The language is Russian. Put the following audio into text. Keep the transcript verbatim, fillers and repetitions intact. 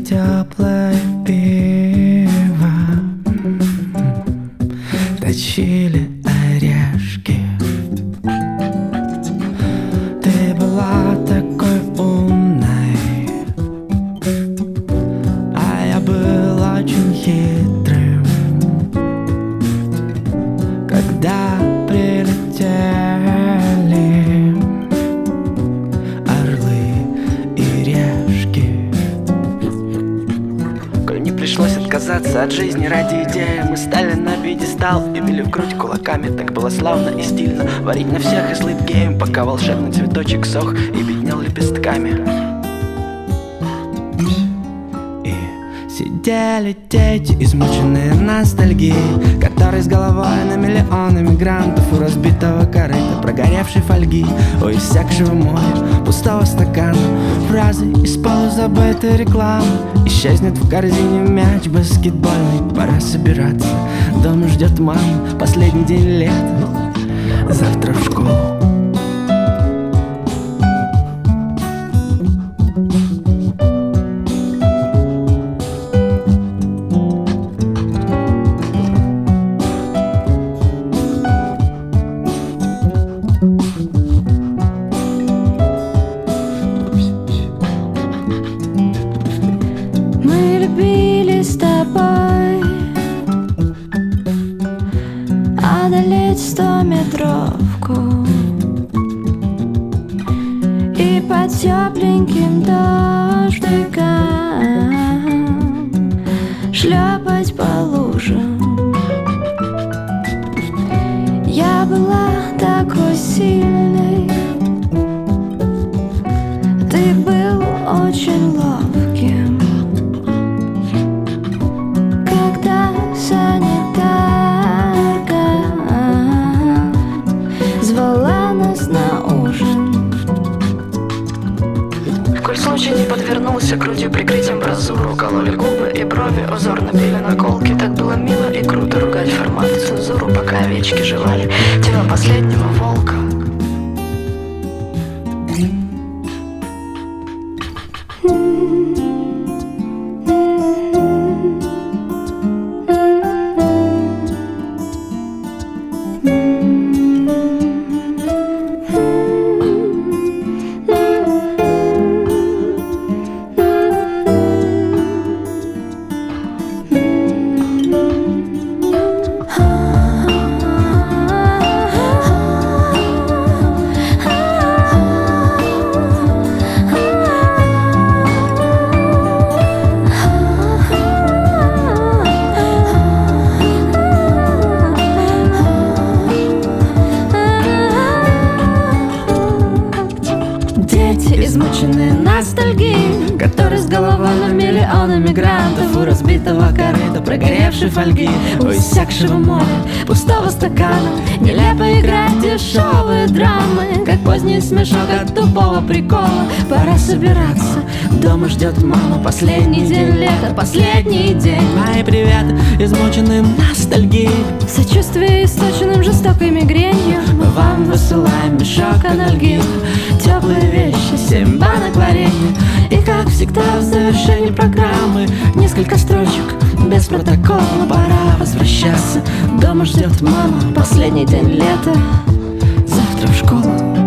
теплое пиво, точили орешки. Ты была такой умной, а я был очень хитрым. Когда прилетели орлы и решки, коль не пришлось отказаться от жизни ради идеи, мы стали на пьедестал и били в грудь кулаками. Так было славно и стильно варить на всех и слыть геем, пока волшебный цветочек сох и беднел лепестками. И сидели дети, измученные ностальгией, которые с головой на миллионы мигрантов у разбитого корыта, прогоревшей фольги, у иссякшего моря, пустого стакана, фразы из полузабытой рекламы. Исчезнет в корзине мяч баскетбольный. Пора собираться, дома ждет мама, последний день лета, завтра в школу. Мы любили с тобой одолеть стометровку и под тепленьким дождиком шлепать по лужам. Я была такой сильной, ты был очень ловким. Когда санитарка звала нас на ужин, в коль случай не подвернулся, грудью прикрыть амбразуру, кололи губы и брови, узор набили наколки. Так было мило и круто ругать формат и цензуру, пока овечки жевали тело последнего волка. Дети, измученные ностальгией, которые с головой на миллионы мигрантов, у разбитого корыта, прогоревшей фольги, у иссякшего моря, пустого стакана. Нелепо играть дешевые драмы, как поздний смешок от тупого прикола. Пора собираться, дома ждет мама, последний день лета, последний день. Мои приветы измученным ностальгией, сочувствие источенным жестокой мигренью. мы вам высылаем мешок анальгин, Теплые вещи, семь банок варенья. и как всегда в завершении программы Несколько строчек без протокола. пора возвращаться, дома ждет мама, последний день лета, Завтра в школу.